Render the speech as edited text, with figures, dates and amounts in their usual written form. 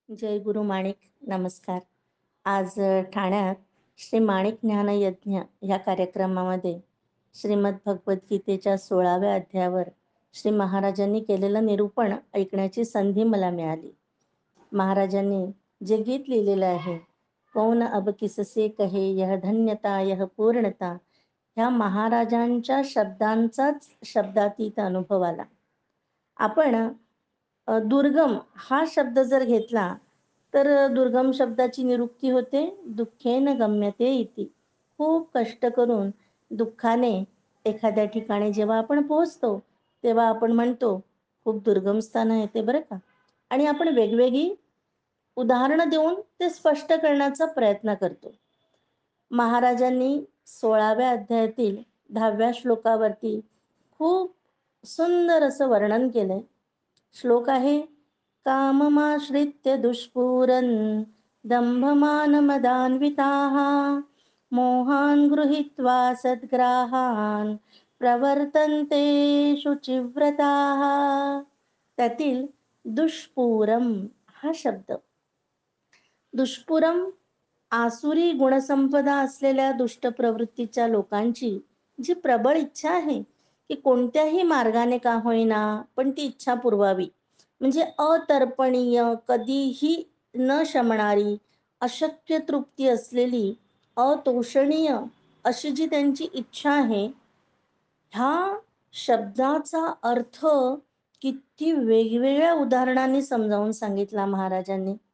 जय गुरु माणिक. नमस्कार. आज ठाण्यात श्री माणिक ज्ञान यज्ञ ह्या कार्यक्रमामध्ये श्रीमद भगवद्गीतेच्या 16व्या अध्यायावर श्री महाराजांनी केलेलं निरूपण ऐकण्याची संधी मला मिळाली. महाराजांनी जे गीत लिहिलेलं आहे, कौन अब किससे कहे यह धन्यता यह पूर्णता, ह्या महाराजांच्या शब्दांचाच शब्दातीत अनुभव आला. आपण दुर्गम हा शब्द जर घेतला, तर दुर्गम शब्दाची निरुक्ती होते दुःखेन गम्यते इति. खूप कष्ट करून दुःखाने एखाद्या ठिकाणी जेव्हा आपण पोहोचतो, तेव्हा आपण म्हणतो खूप दुर्गम स्थान आहे ते बरं का. आणि आपण वेगवेगळी उदाहरणं देऊन ते स्पष्ट करण्याचा प्रयत्न करतो. महाराजांनी 16व्या अध्यायातील 10व्या श्लोकावरती खूप सुंदर असं वर्णन केलंय. श्लोक आहे, काममाश्रित्य दुष्पूरन् दंभमानमदान्विताः मोहान् गृहीत्वा सद्ग्राहान् प्रवर्तन्ते शुचिव्रताः. त्यातील दुष्पूरम हा शब्द, दुष्पुरम आसुरी गुणसंपदा असलेल्या दुष्ट प्रवृत्तीच्या लोकांची जी प्रबळ इच्छा आहे की कोणत्याही मार्गाने का होईना पण ती इच्छा पुरवावी, म्हणजे अतर्पणीय, कधीही न शमणारी, अशक्य तृप्ती असलेली, अतोषणीय अशी जी त्यांची इच्छा आहे, ह्या शब्दाचा अर्थ किती वेगवेगळ्या उदाहरणांनी समजावून सांगितला महाराजांनी.